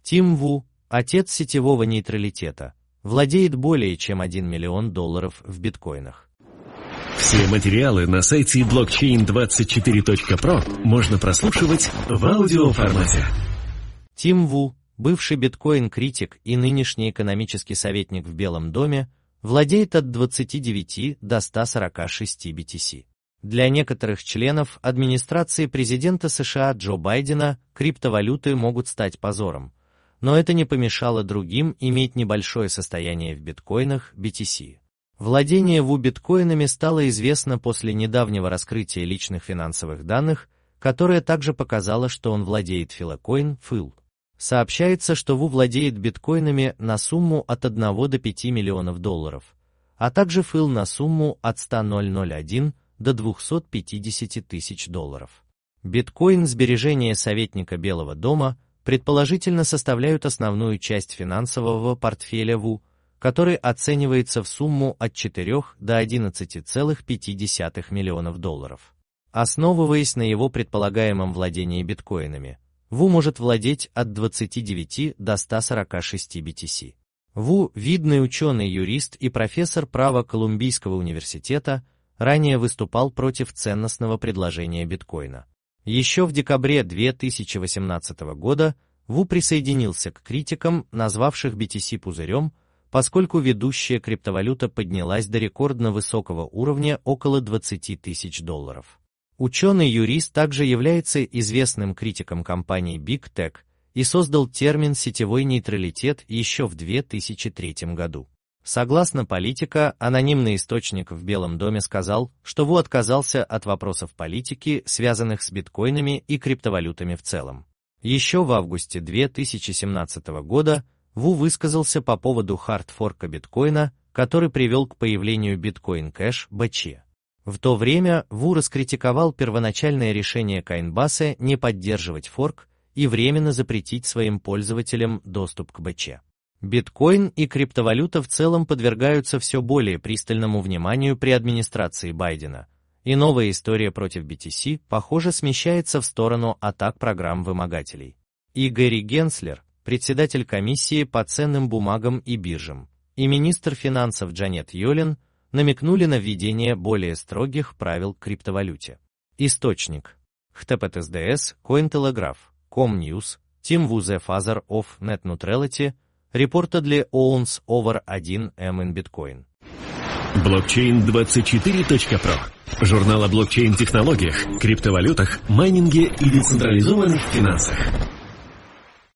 Тим Ву, отец сетевого нейтралитета, владеет более чем $1 миллион в биткоинах. Все материалы на сайте blockchain24.pro можно прослушивать в аудиоформате. Тим Ву, бывший биткоин-критик и нынешний экономический советник в Белом доме, владеет от 29 до 146 BTC. Для некоторых членов администрации президента США Джо Байдена криптовалюты могут стать позором, но это не помешало другим иметь небольшое состояние в биткоинах BTC. Владение Ву биткоинами стало известно после недавнего раскрытия личных финансовых данных, которое также показало, что он владеет Filecoin FIL. Сообщается, что Ву владеет биткоинами на сумму от 1 до 5 миллионов $, а также FIL на сумму от 100,001 до 250 тысяч $. Биткоин-сбережения советника Белого дома предположительно составляют основную часть финансового портфеля Ву, который оценивается в сумму от 4 до 11,5 миллионов $. Основываясь на его предполагаемом владении биткоинами, Ву может владеть от 29 до 146 BTC. Ву – видный ученый-юрист и профессор права Колумбийского университета, ранее выступал против ценностного предложения биткоина. Еще в декабре 2018 года Ву присоединился к критикам, назвавших BTC пузырем, поскольку ведущая криптовалюта поднялась до рекордно высокого уровня около $20 тысяч. Ученый-юрист также является известным критиком компании Big Tech и создал термин «сетевой нейтралитет» еще в 2003 году. Согласно Политико, анонимный источник в Белом доме сказал, что Ву отказался от вопросов политики, связанных с биткоинами и криптовалютами в целом. Еще в августе 2017 года Ву высказался по поводу хардфорка биткоина, который привел к появлению Bitcoin Cash (BC). В то время Ву раскритиковал первоначальное решение Coinbase не поддерживать форк и временно запретить своим пользователям доступ к BC. Биткоин и криптовалюта в целом подвергаются все более пристальному вниманию при администрации Байдена, и новая история против BTC, похоже, смещается в сторону атак программ-вымогателей. И Гэри Генслер, председатель комиссии по ценным бумагам и биржам, и министр финансов Джанет Йеллен намекнули на введение более строгих правил к криптовалюте. Источник: HTTPS, Cointelegraph, ComNews, Tim Wu The Father of Net Neutrality, Reportedly owns over 1 M in Bitcoin. Blockchain24.pro. Журнал о блокчейн-технологиях, криптовалютах, майнинге и децентрализованных финансах.